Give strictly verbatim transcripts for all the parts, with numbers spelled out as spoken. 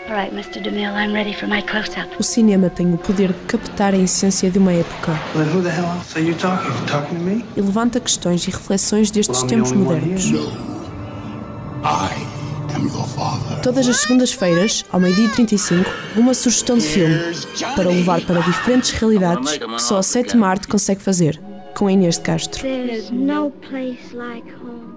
Alright, mister DeMille, I'm ready for my close-up. O cinema tem o poder de captar a essência de uma época. Well, then who the hell else are you talking to? Talking to me? E levanta questões e reflexões destes Well, I'm tempos the only one modernos. here. I am your father. Todas as segundas-feiras, ao meio-dia e trinta e cinco, uma sugestão de filme para levar para diferentes realidades que só a sétima arte consegue fazer, com a Inês de Castro. There's no place like home.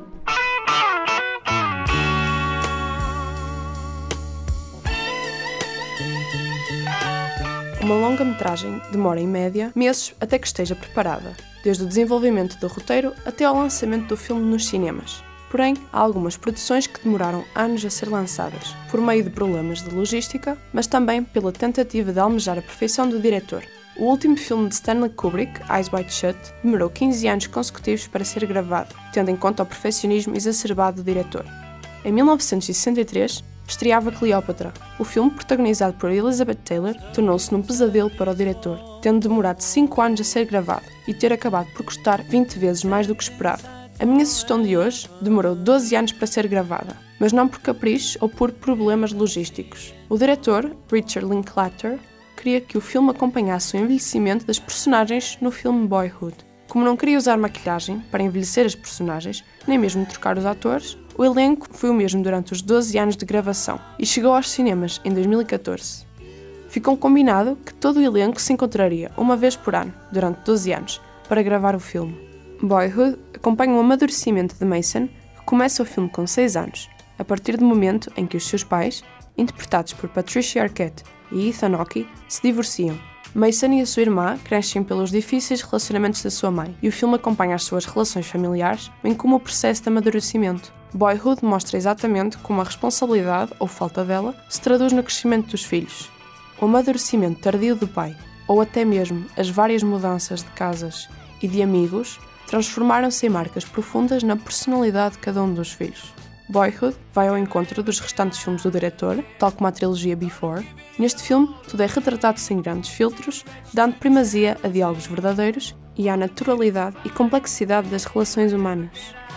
Uma longa-metragem demora, em média, meses até que esteja preparada, desde o desenvolvimento do roteiro até ao lançamento do filme nos cinemas. Porém, há algumas produções que demoraram anos a ser lançadas, por meio de problemas de logística, mas também pela tentativa de almejar a perfeição do diretor. O último filme de Stanley Kubrick, Eyes Wide Shut, demorou quinze anos consecutivos para ser gravado, tendo em conta o perfeccionismo exacerbado do diretor. Em mil novecentos e sessenta e três, estreava Cleópatra. O filme, protagonizado por Elizabeth Taylor, tornou-se num pesadelo para o diretor, tendo demorado cinco anos a ser gravado e ter acabado por custar vinte vezes mais do que esperado. A minha sugestão de hoje demorou doze anos para ser gravada, mas não por capricho ou por problemas logísticos. O diretor, Richard Linklater, queria que o filme acompanhasse o envelhecimento das personagens no filme Boyhood. Como não queria usar maquilhagem para envelhecer as personagens, nem mesmo trocar os atores, o elenco foi o mesmo durante os doze anos de gravação e chegou aos cinemas em dois mil e catorze. Ficou combinado que todo o elenco se encontraria uma vez por ano, durante doze anos, para gravar o filme. Boyhood acompanha o amadurecimento de Mason, que começa o filme com seis anos, a partir do momento em que os seus pais, interpretados por Patricia Arquette e Ethan Hawke, se divorciam. Mason e a sua irmã crescem pelos difíceis relacionamentos da sua mãe, e o filme acompanha as suas relações familiares, bem como o processo de amadurecimento. Boyhood mostra exatamente como a responsabilidade, ou falta dela, se traduz no crescimento dos filhos. O amadurecimento tardio do pai, ou até mesmo as várias mudanças de casas e de amigos, transformaram-se em marcas profundas na personalidade de cada um dos filhos. Boyhood vai ao encontro dos restantes filmes do diretor, tal como a trilogia Before. Neste filme, tudo é retratado sem grandes filtros, dando primazia a diálogos verdadeiros e à naturalidade e complexidade das relações humanas.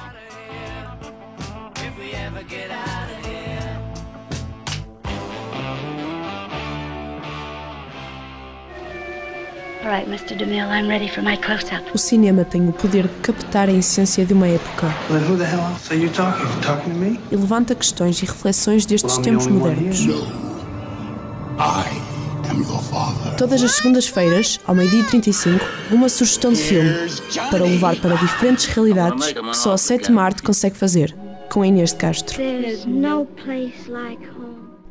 Alright, mister DeMille, I'm ready for my close-up. O cinema tem o poder de captar a essência de uma época Well, then who the hell else are you talking to? Talking to me? e levanta questões e reflexões destes Well, I'm the tempos only one modernos. here. I am your father. Todas as segundas-feiras, ao meio-dia e trinta e cinco, uma sugestão de filme para levar para diferentes realidades que só a sétima arte consegue fazer, com a Inês de Castro. There's no place like home.